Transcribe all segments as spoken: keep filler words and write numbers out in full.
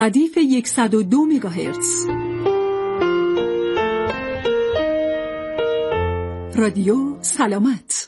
ردیف صد و دو مگاهرتز. رادیو سلامت.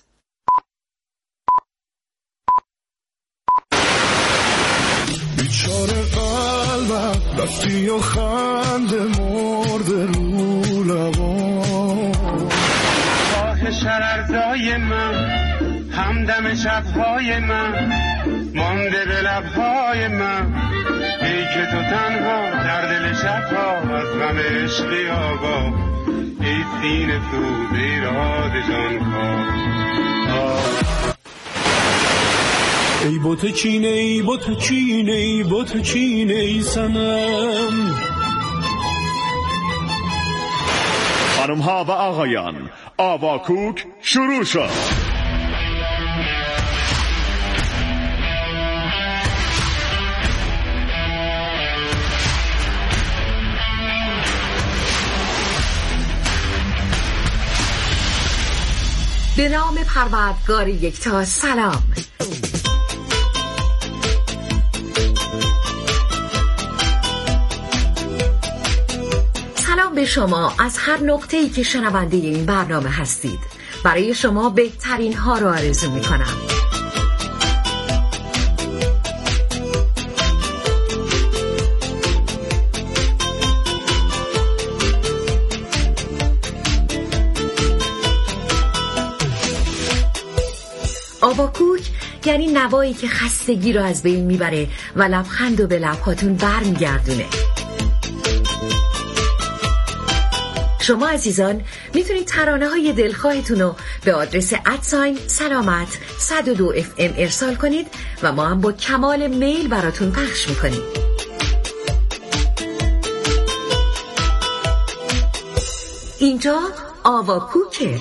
بیچاره قلبم رفتی و خنده مرده رو لبام، آه شررزای من، همدم شبهای من، مانده به لبهای من، ای که تو تنها در دل شبها از غم عشقی آگاه، ای سینه سوز ایراد جانکاه. ای بوت چینه ای بوت چینه ای بوت چینه ای سنم. خانم ها و آقایان، آواکوک شروع شد. به نام پروردگار یکتا. سلام. سلام به شما از هر نقطه‌ای که شنونده این برنامه هستید. برای شما بهترین ها رو آرزو می‌کنم. آواکوک یعنی نوایی که خستگی رو از بین میبره و لبخند رو به لبهاتون برمیگردونه. شما عزیزان میتونید ترانه های دلخواهتون رو به آدرس ادساین سلامت صد و دو اف ام ارسال کنید و ما هم با کمال میل براتون پخش میکنیم. اینجا آواکوکه.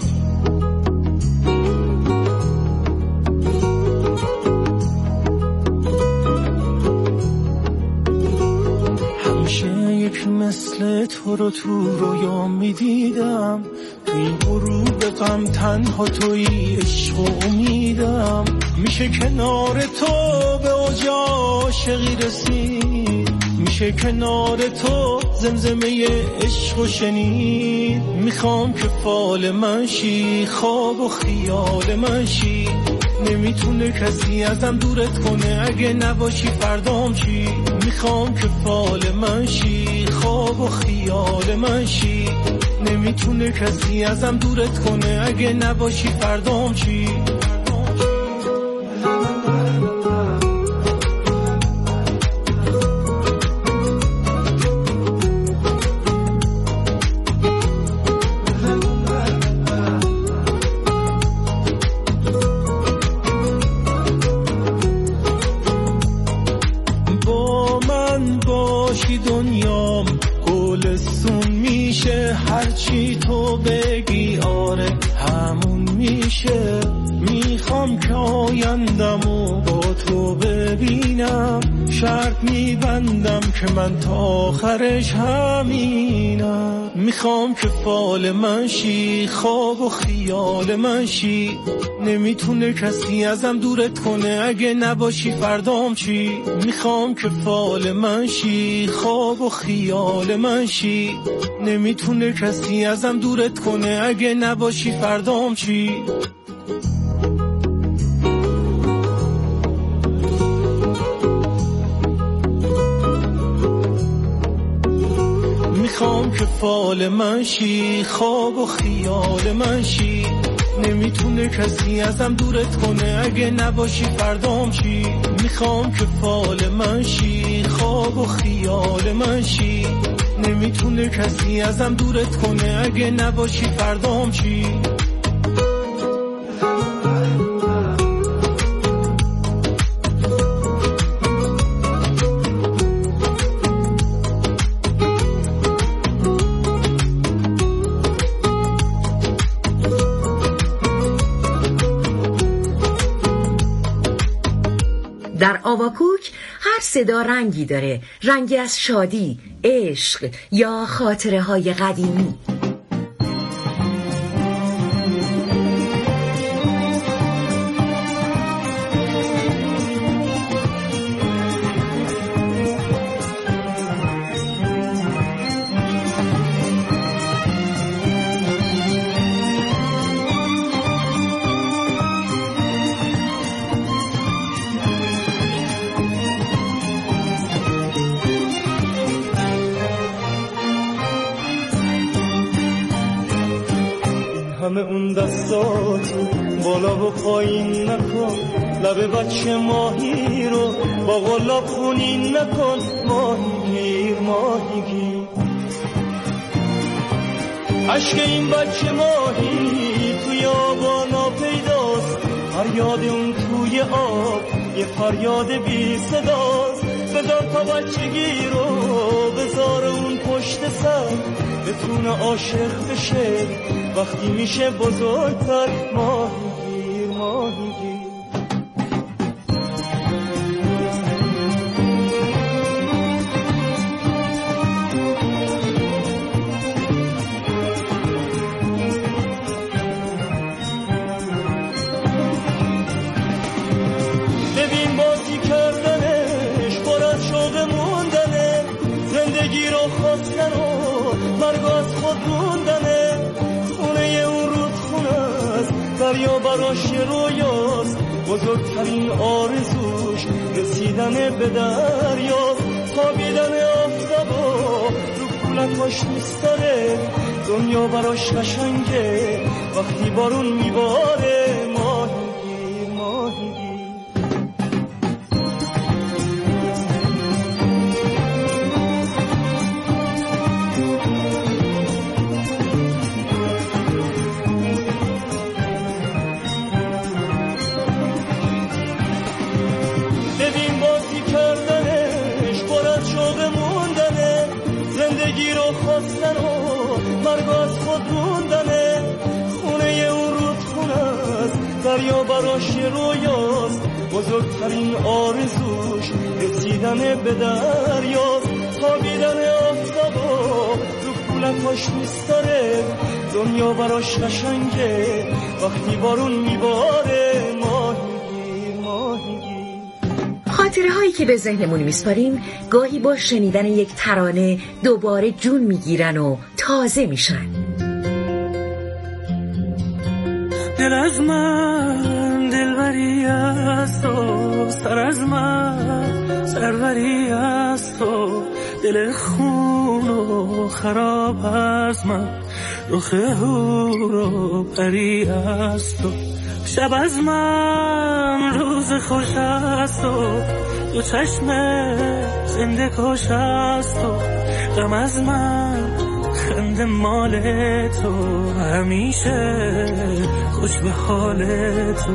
مثل تو رو تو رویا میدیدم، تو این غروب غم تنها توی عشق و امیدم. میشه کنار تو به اوج عاشقی رسید، میشه کنار تو زمزمه عشق و شنید. میخوام که فال من شی، خواب و خیال من شی، نمیتونه کسی ازم دورت کنه، اگه نباشی فردام چی. میخوام که فال من شی، خواب و خیال من شی، نمیتونه کسی ازم دورت کنه، اگه نباشی فردام چی. دنیام گلستون میشه، هرچی تو بگی آره همون میشه. میخوام که آیندمو با تو ببینم، شرط میبندم که من تا آخرش همینم. میخوام که فال من شی، خواب و خیال من شی، نمیتونه کسی ازم دورت کنه، اگه نباشی فردام چی. میخوام که فال من شی، خواب و خیال من شی، نمیتونه کسی ازم دورت کنه، اگه نباشی فردام چی. میخوام که فال من شی، خواب و خیال من شی، نمیتونه کسی ازم دورت کنه، اگه نباشی فردام چی. میخوام که فال من شی، خواب و خیال من شی، نمیتونه کسی ازم دورت کنه، اگه نباشی فردام چی. در آواکوک هر صدا رنگی داره، رنگی از شادی، عشق یا خاطره های قدیمی. همه اون دستاتی بالا و پایین نکن، لب بچه ماهی رو با غلاب خونین نکن، ماهی گیر ماهی گیر. عشق این بچه ماهی توی آبانا پیداست، فریاد اون توی آب یه فریاد بی صداست. بذار تا بچگی رو بذار اون پشت سر، بتونه عاشق بشه وقتی میشه بزرگتر، ماهی گیر ماهی گیر. ببین بازی کردنش پر از شوق موندنه، زندگی رو خواستن و مرگ از خود موندنه. خونه اون رودخونه است، دریا براش رویاست، بزرگترین آرزوش رسیدن به دریا. خوابیدن آفتابا رو کولکاش دوست داره، دنیا براش قشنگه وقتی بارون میباره، ماهی گیر ماهی گیر. ببین بازی کردنش پر از شوق موندنه، زندگی رو خواستن و مرگ از خود موندنه. خونه اون رودخونه است، دریا براش رویاست، بزرگترین آرزوش رسیدن به دریاست. خوابیدن آفتابا رو کولکاش دوست داره، دنیا براش قشنگه وقتی بارون میباره، ماهی گیر ماهی گیر. خاطره هایی که به ذهنمون میسپاریم گاهی با شنیدن یک ترانه دوباره جون میگیرن و تازه میشن. دل از من دلبری است و سر از من سروری است و دل خون و خراب از من رخ هور و پری است و شب از من روز خوش است و دو چشم زنده کش است و غم از من خنده مال تو همیشه خوش به حال تو.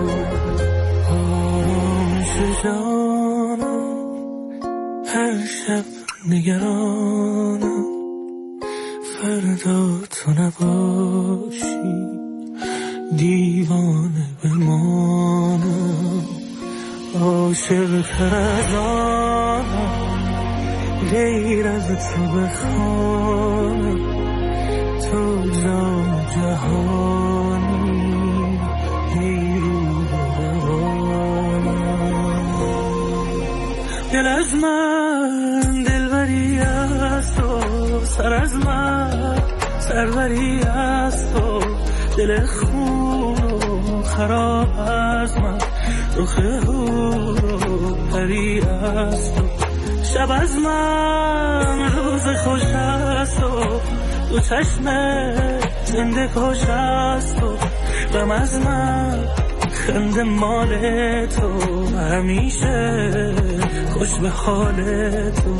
آرامش جانم هر شب نگرانم فردا تو نباشی دیوانه بمانم. عاشق تر از آنم غیر از تو بخوانم، تو جان جهانی ای روح روانم. دل از من دلبری است و سر از من سروری است و دل خون و خراب از من رخ هور و پری است و شب از من روز خوش است و دو چشم زنده کش است و غم از من خنده مال تو همیشه خوش به حال تو.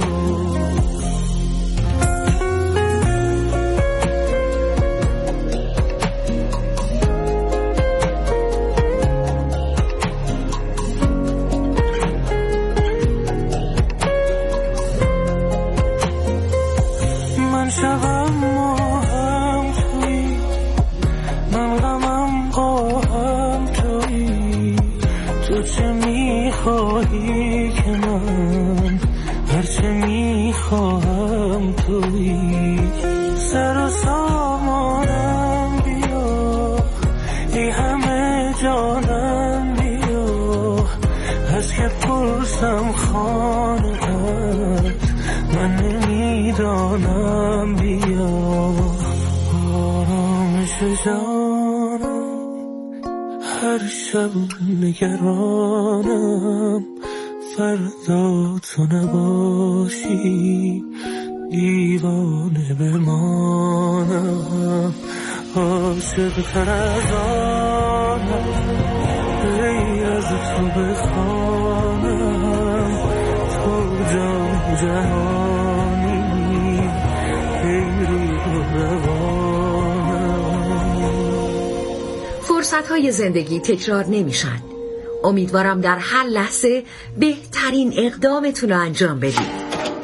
شبم ما هم توی من غمم با هم توی، تو چه میخواهی که من هرچه میخواهم توی. سر و سامانم بیا ای همه جانم بیا، از که پرسم خانه‌ات من نمیدانم بیا. آرامش جانم هر شب نگرانم فردا تو نباشی دیوانه بمانم. عاشق‌تر از آنم غیر از تو بخوانم تو جان جهانی غیری فرصت‌های زندگی تکرار نمیشن. امیدوارم در هر لحظه بهترین اقدامتون رو انجام بدید.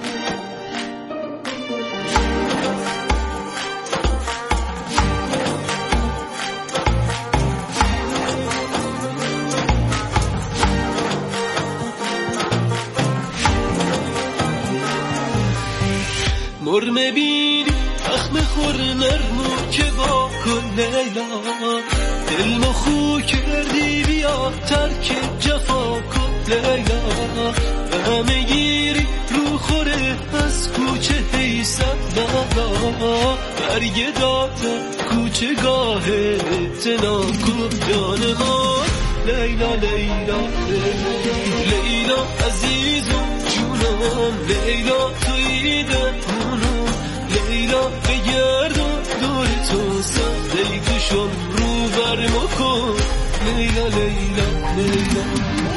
مرمه بینی اخم خور نرمو که با کن لیلا دل مخو کردی بیا ترک جفا کن لیلا همه گیری رو خوره از کوچه حیثت لالا برگه داتا کوچه گاه اتنا کن جان ما لیلا لیلا لیلا عزیزم جونم لیلا توی دهونم لیلا بگردم دور تو سده کشم رو برمو کن لیلا لیلا لیلا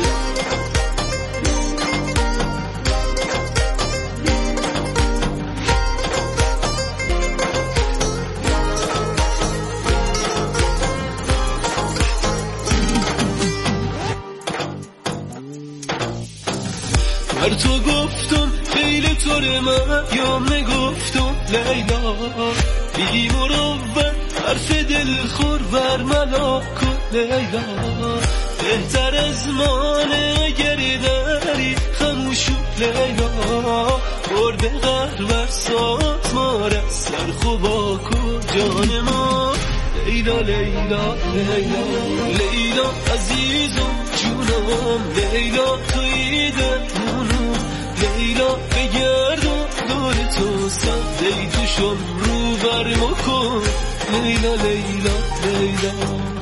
بر تو گفتم خیلی طور من یا نگفتم لیلا بی مروت حرف دل خور بر ملا کن لیلا بهتر از مانه گرداری خموشو لیلا برده غر بر سات ما را سر خوبا کن جان ما لیلا لیلا لیلا لیلا عزیزم جونم لیلا توی دهونم لیلا بگردم دور تو سده توشم رو برمو کن لیلا لیلا لیلا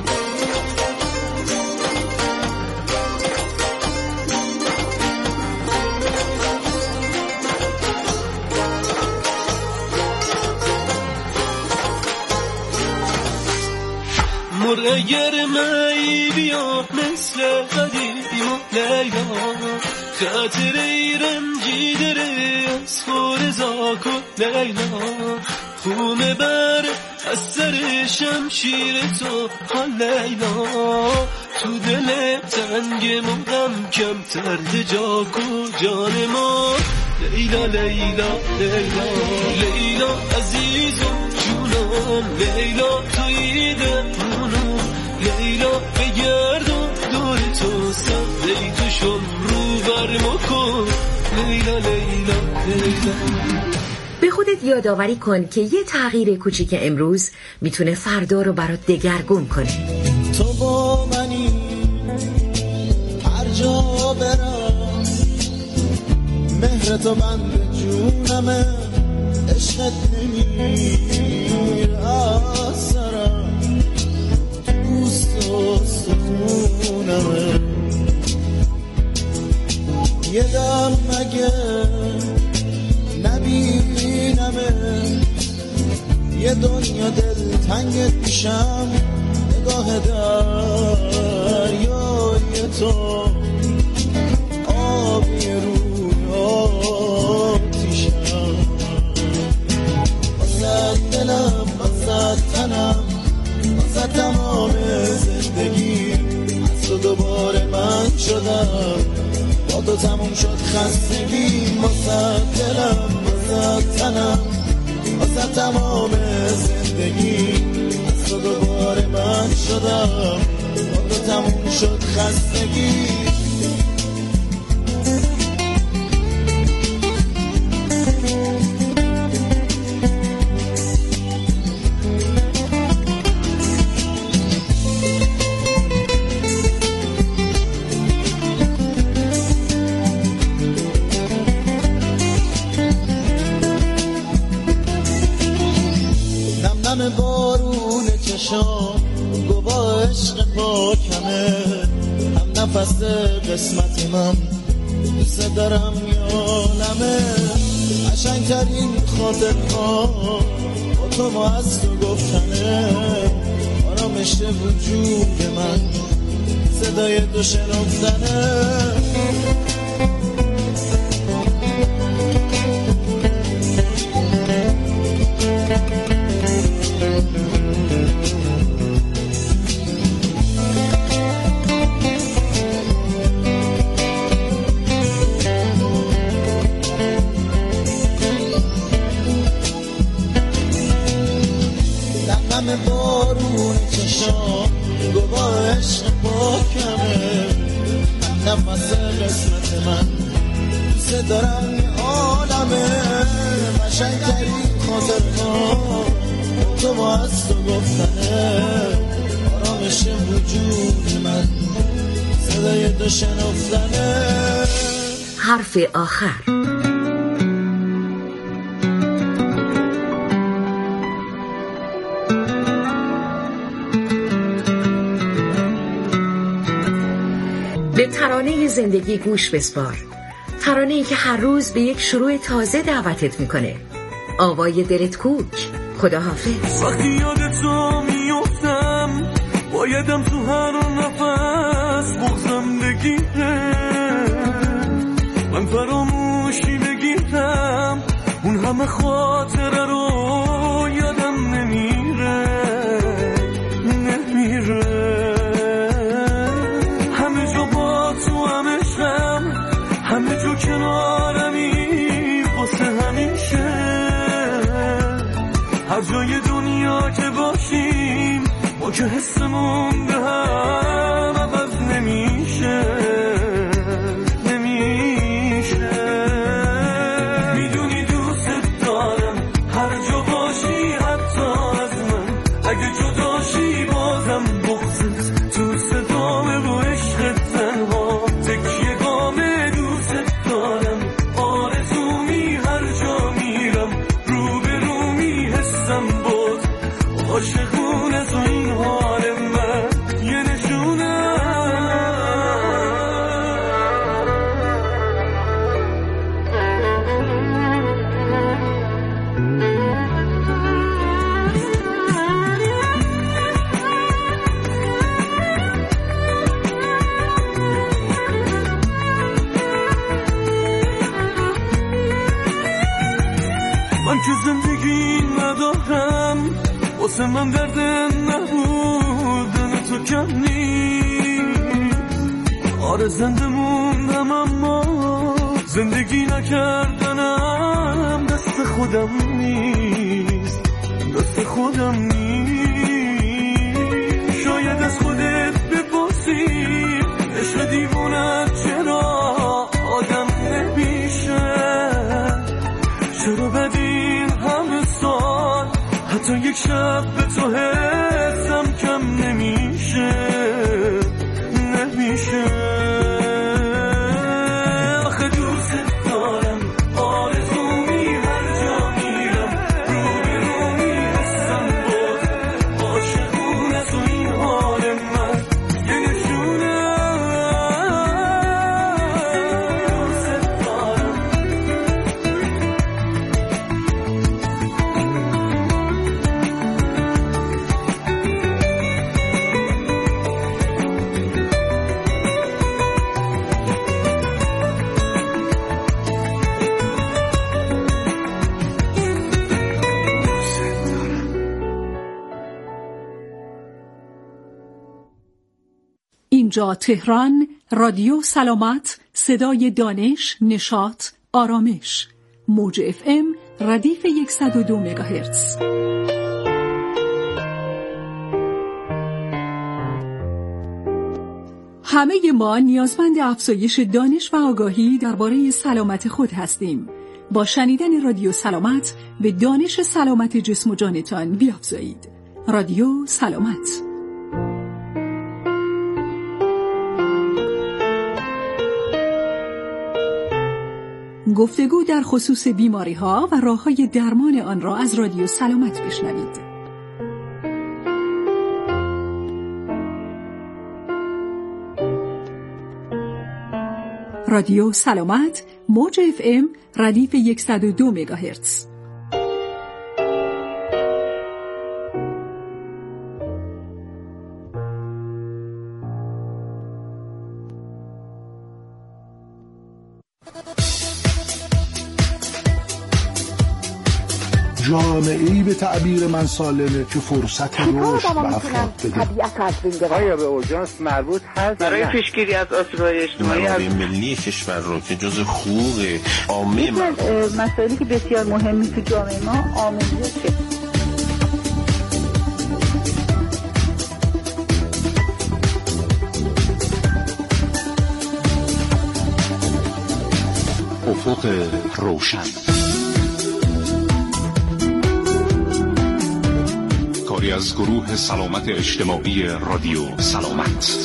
مر اگر مایی بیا مثل قدیم لیلا خاطر رنجی داره از خورزا کن لیلا خونه بر از سر شمشیر تو ها لیلا تو دل تنگ مغم کم ترد جا کن جان ما لیلا لیلا لیلا لیلا عزیزم جونم لیلا توی دهونم لیلا بگردم دور تو سده توشم رو برمو کن لیلا لیلا لیلا به خودت یادآوری کن که یه تغییر کوچیک امروز میتونه فردا رو برات دگرگون کنه. تو با منی هر جا برم مهر تو بند جونمه عشقت نمیر از سرم دوست و سخونمه یه دم مگه نبینمه یه دنیا دل تنگت میشم نگاه دریای تو آبی روی آتیشم واسه دلم واسه تنم واسه تمام زندگی از تو دوباره من شدم با تو تموم شد خستگی واسه دلم واسه تنم واسه تمام زندگی از تو دوباره من شدم با تو تموم شد خستگی بارون چشام گواه عشق پاکمه هم نفس قسمت من دوست دارم یالمه قشنگترین خاطرها با تو ما از تو گفتنه آرامش وجود من صدای تو شنفتنه. همه بارون چشام گواه عشق پاکمه، نفس قسمت من دوست دارم این عالمه. قشنگترین خاطرها تو با از تو گفتنه، آرامش وجود من صدای تو شنفتنه. حرف آخر. به ترانه زندگی گوش بسپار، ترانه‌ای که هر روز به یک شروع تازه دعوتت میکنه. آوای دلت کوک. خداحافظ. وقتی یاد تو میفتم بایدم تو هر نفس بغزم بگیره، من فراموشی بگیرم اون همه خاطره رو یادم نمیره نمیره. همه جو کنارمی واسه همیشه، هر جای دنیا که باشیم ما که حسمون به هم عوض نمیشه نمیشه. میدونی دوست دارم هر جا باشی حتی از من، اگه جداشی بازم بغضت تو صدامه و عشقت تنها تکیه گامه. آرزومی هر جا میرم رو به رو میحسم باز عاشقونه تو این حال من یه نشونه. من که زندگی ندارم واسه من درد نبودن تو کم نیست. آره زنده موندم اما زندگی نکردنم دست خودم نیست دست خودم نیست. شاید از خودت بپرسی عشق دیوونت چرا آدم نمیشه، چرا بدین همه سال حتی یک شب به تو حسم کم نمیشه نمیشه. آخه دوست دارم آرزومی هر جا میرم رو به رو میحسم باز عاشقونه تو این حال من یه نشونه. اینجا تهران، رادیو سلامت، صدای دانش، نشاط، آرامش. موج اف ام ردیف صد و دو مگاهرتز. همه ما نیازمند افزایش دانش و آگاهی درباره سلامت خود هستیم. با شنیدن رادیو سلامت به دانش سلامت جسم و جانتان بیافزایید. رادیو سلامت. گفتگو در خصوص بیماری‌ها و راه‌های درمان آن را از رادیو سلامت بشنوید. رادیو سلامت، موج اف ام ردیف صد و دو مگاهرتز. جامعه‌ای به تعبیر من سالمه که فرصت رشد و افراد بده. آیا به اورژانس مربوط هست برای پیشگیری از آسیب‌های اجتماعی؟ منابع ملی کشور رو که جزء حقوق عامه مسائلی که بسیار مهمی تو جامعه ما آموزشه. افق روشن، کاری از گروه سلامت اجتماعی رادیو سلامت.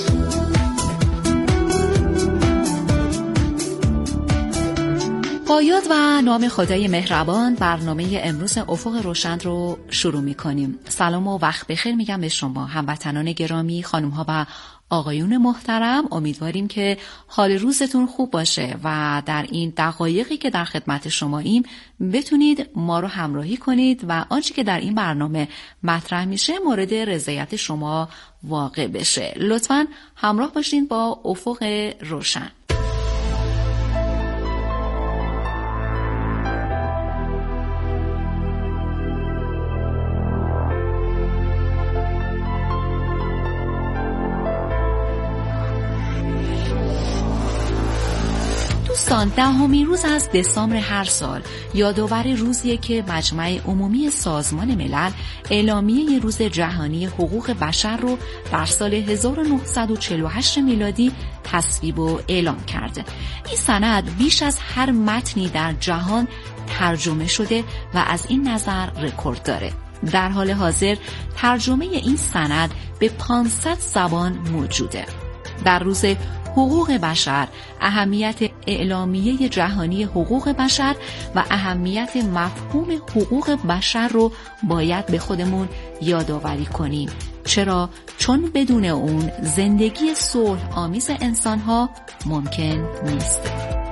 با یاد و نام خدای مهربان برنامه امروز افق روشن رو شروع می کنیم. سلام و وقت بخیر میگم به شما هموطنان گرامی، خانم ها و آقایون محترم. امیدواریم که حال روزتون خوب باشه و در این دقایقی که در خدمت شماییم بتونید ما رو همراهی کنید و آنچه که در این برنامه مطرح میشه مورد رضایت شما واقع بشه. لطفاً همراه باشین با افق روشن. دوستان، دهمین روز از دسامبر هر سال یادآور روزیه که مجمع عمومی سازمان ملل اعلامیه روز جهانی حقوق بشر رو در سال هزار و نهصد و چهل و هشت میلادی تصویب و اعلام کرده. این سند بیش از هر متنی در جهان ترجمه شده و از این نظر رکورد داره. در حال حاضر ترجمه این سند به پانصد زبان موجوده. در روز حقوق بشر، اهمیت اعلامیه جهانی حقوق بشر و اهمیت مفهوم حقوق بشر رو باید به خودمون یادآوری کنیم. چرا؟ چون بدون اون زندگی صلح آمیز انسان‌ها ممکن نیست.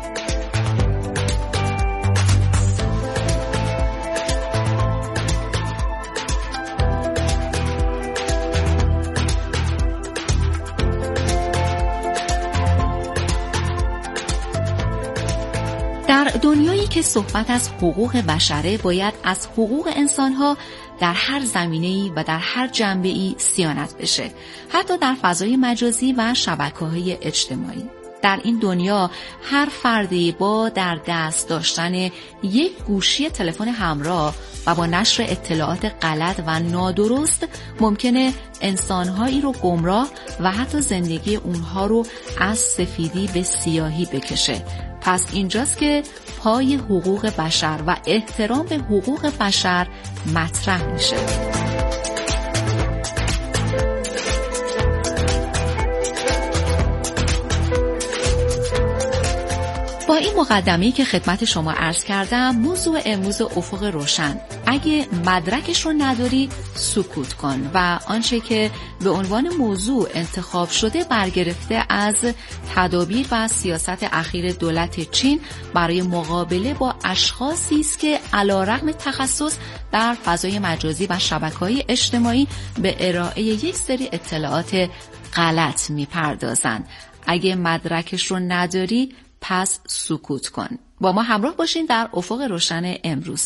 در دنیایی که صحبت از حقوق بشره باید از حقوق انسانها در هر زمینه‌ای و در هر جنبه‌ای صیانت بشه، حتی در فضای مجازی و شبکه‌های اجتماعی. در این دنیا هر فردی با در دست داشتن یک گوشی تلفن همراه و با نشر اطلاعات غلط و نادرست ممکنه انسانهایی رو گمراه و حتی زندگی اونها رو از سفیدی به سیاهی بکشه. پس اینجاست که پای حقوق بشر و احترام به حقوق بشر مطرح میشه. با این مقدمه‌ای که خدمت شما عرض کردم، موضوع امروز افق روشن، اگه مدرکش رو نداری سکوت کن، و آنچه که به عنوان موضوع انتخاب شده برگرفته از تدابیر و سیاست اخیر دولت چین برای مقابله با اشخاصی است که علیرغم تخصص در فضای مجازی و شبکه‌های اجتماعی به ارائه یک سری اطلاعات غلط میپردازند. اگه مدرکش رو نداری پس سکوت کن. با ما همراه باشین در افق روشن امروز.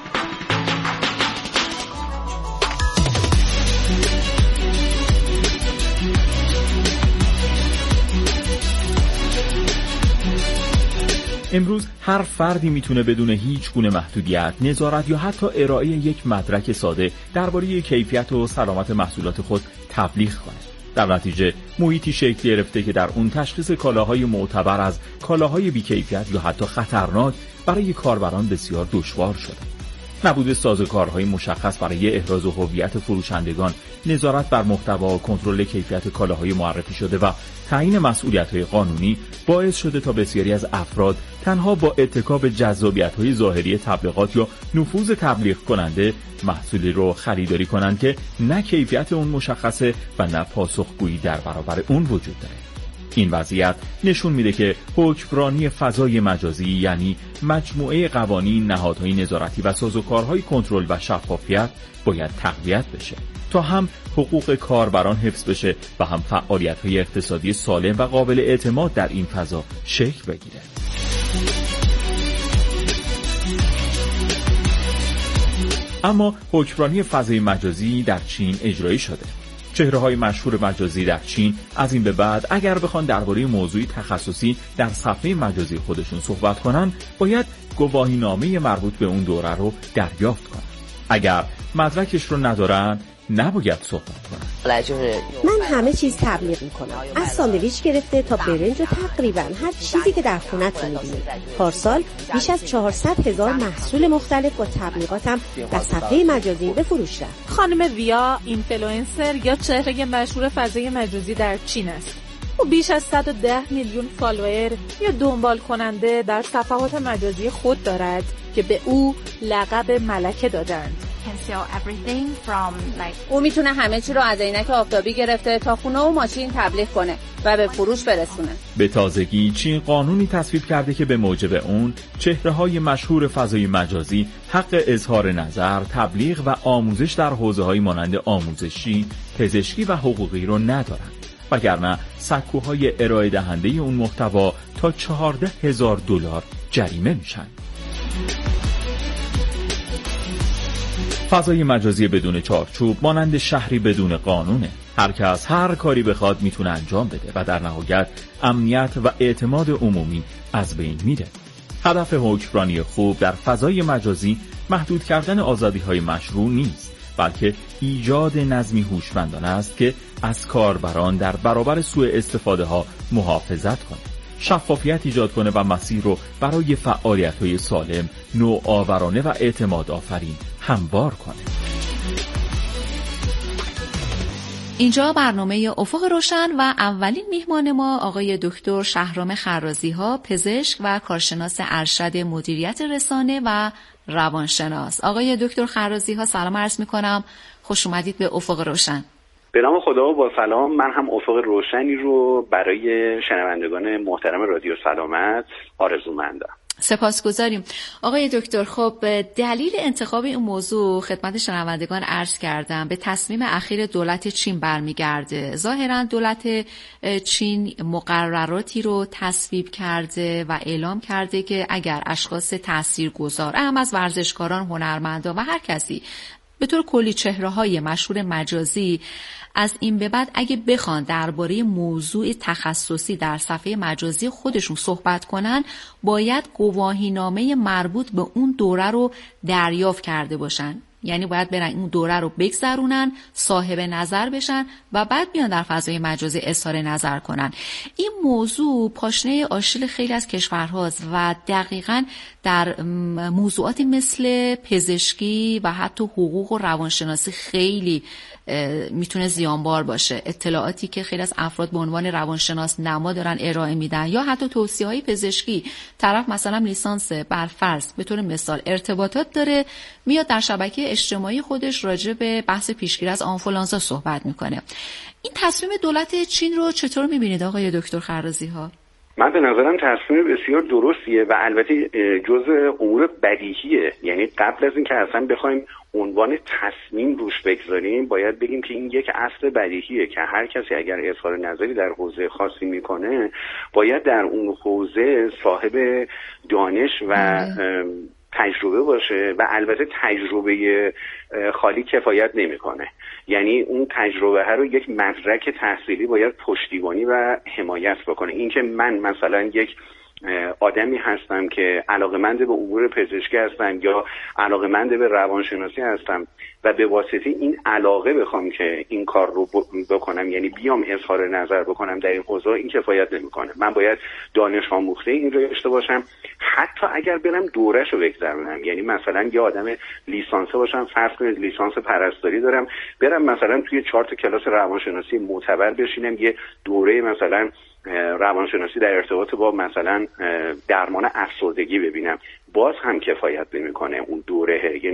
امروز هر فردی میتونه بدون هیچ گونه محدودیت، نظارت یا حتی ارائه یک مدرک ساده درباره کیفیت و سلامت محصولات خود تبلیغ کنه. در نتیجه محیطی شکل گرفته که در اون تشخیص کالاهای معتبر از کالاهای بی‌کیفیت یا حتی خطرناک برای کاربران بسیار دشوار شده. نبود سازوکارهای مشخص برای احراز هویت فروشندگان، نظارت بر محتوا، کنترل کیفیت کالاهای معرفی شده و تعیین مسئولیت‌های قانونی باعث شده تا بسیاری از افراد تنها با اتکا به جذابیت‌های ظاهری تبلیغات یا نفوذ تبلیغ کننده محصولی رو خریداری کنند که نه کیفیت اون مشخصه و نه پاسخگویی در برابر اون وجود داره. این وضعیت نشون میده که حکمرانی فضای مجازی، یعنی مجموعه قوانین، نهادهای نظارتی و سازوکارهای کنترل و شفافیت باید تقویت بشه تا هم حقوق کاربران حفظ بشه و هم فعالیت‌های اقتصادی سالم و قابل اعتماد در این فضا شکل بگیره. اما حکمرانی فضای مجازی در چین اجرایی شده. چهره‌های مشهور مجازی در چین از این به بعد اگر بخوان درباره موضوعی تخصصی در صفحه مجازی خودشون صحبت کنن، باید گواهینامه مربوط به اون دوره رو دریافت کنن. اگر مدرکش رو ندارن، نباید صحبت کنن. من همه چیز تبلیغ میکنم، از ساندویچ گرفته تا برنج و تقریبا هر چیزی که در خونت رو میبینید. پارسال بیش از چهارصد هزار محصول مختلف با تبلیغاتم در صفحه مجازی به فروش رفت. خانم ویا اینفلوئنسر یا چهره مشهور فضای مجازی در چین است. او بیش از صد و ده میلیون فالوور یا دنبال کننده در صفحات مجازی خود دارد که به او لقب ملکه دادند. او میتونه همه چی رو از عینک آفتابی گرفته تا خونه و ماشین تبلیغ کنه و به فروش برسونه. به تازگی چین قانونی تصویب کرده که به موجب اون چهره‌های مشهور فضای مجازی حق اظهار نظر، تبلیغ و آموزش در حوزه‌های مانند آموزشی، پزشکی و حقوقی رو ندارند. وگرنه سکوهای ارائه دهنده اون محتوا تا چهارده هزار دلار جریمه میشن. فضای مجازی بدون چارچوب مانند شهری بدون قانونه. هر کس هر کاری بخواد میتونه انجام بده و در نهایت امنیت و اعتماد عمومی از بین میره. هدف حکمرانی خوب در فضای مجازی محدود کردن آزادی‌های مشروع نیست، بلکه ایجاد نظمی هوشمندانه است که از کاربران در برابر سوء استفاده ها محافظت کنه، شفافیت ایجاد کنه و مسیر رو برای فعالیت‌های سالم، نوآورانه و اعتماد آفرین هموار کنه. اینجا برنامه افق روشن و اولین میهمان ما آقای دکتر شهرام خرازی ها، پزشک و کارشناس ارشد مدیریت رسانه و روانشناس. آقای دکتر خرازی ها سلام عرض میکنم، خوش اومدید به افق روشن. به نام خدا و با سلام. من هم افق روشنی رو برای شنوندگان محترم رادیو سلامت آرزومندم. سپاسگزاریم. آقای دکتر، خب دلیل انتخاب این موضوع خدمت شنوندگان عرض کردم، به تصمیم اخیر دولت چین برمیگرده. ظاهرا دولت چین مقرراتی رو تصویب کرده و اعلام کرده که اگر اشخاص تاثیرگذار، اهم از ورزشکاران، هنرمندان و هر کسی به طور کلی چهره‌های مشهور مجازی از این به بعد اگه بخوان درباره موضوع تخصصی در صفحه مجازی خودشون صحبت کنن، باید گواهینامه مربوط به اون دوره رو دریافت کرده باشن. یعنی باید برن اون دوره رو بگذرونن، صاحب نظر بشن و بعد بیان در فضای مجازی اظهار نظر کنن. این موضوع پاشنه آشیل خیلی از کشورهاست و دقیقاً در موضوعاتی مثل پزشکی و حتی حقوق و روانشناسی خیلی میتونه زیانبار باشه. اطلاعاتی که خیلی از افراد به عنوان روانشناس نما دارن ارائه میدن یا حتی توصیه‌های پزشکی، طرف مثلا لیسانس برفرض به طور مثال ارتباطات داره، میاد در شبکه اجتماعی خودش راجع به بحث پیشگیری از آنفولانزا صحبت میکنه. این تصمیم دولت چین رو چطور میبینید آقای دکتر خرازی ها؟ من به نظرم تصمیم بسیار درستیه و البته جزء امور بدیهیه. یعنی قبل از این که اصلا بخوایم عنوان تصمیم روش بگذاریم، باید بگیم که این یک اصل بدیهیه که هر کسی اگر اظهار نظری در حوزه خاصی میکنه، باید در اون حوزه صاحب دانش و تجربه باشه و البته تجربه خالی کفایت نمیکنه. یعنی اون تجربه ها رو یک مدرک تحصیلی باید پشتیبانی و حمایت بکنه. اینکه من مثلا یک آدمی هستم که علاقه‌مند به امور پزشکی هستم یا علاقه‌مند به روانشناسی هستم و به واسطه این علاقه بخوام که این کار رو بکنم، یعنی بیام اظهار نظر بکنم در این حوزه، این کفایت نمیکنه. من باید دانش آموخته این رو داشته باشم، حتی اگر برم دوره‌ش رو بگذرونم. یعنی مثلا یه آدم لیسانسه باشم، فرض کنید لیسانس پرستاری دارم، برم مثلا توی چهار تا کلاس روانشناسی معتبر بشینم، یه دوره مثلا روانشناسی در ارتباط با مثلا درمان افسردگی ببینم، باز هم کفایت نمیکنه اون دوره.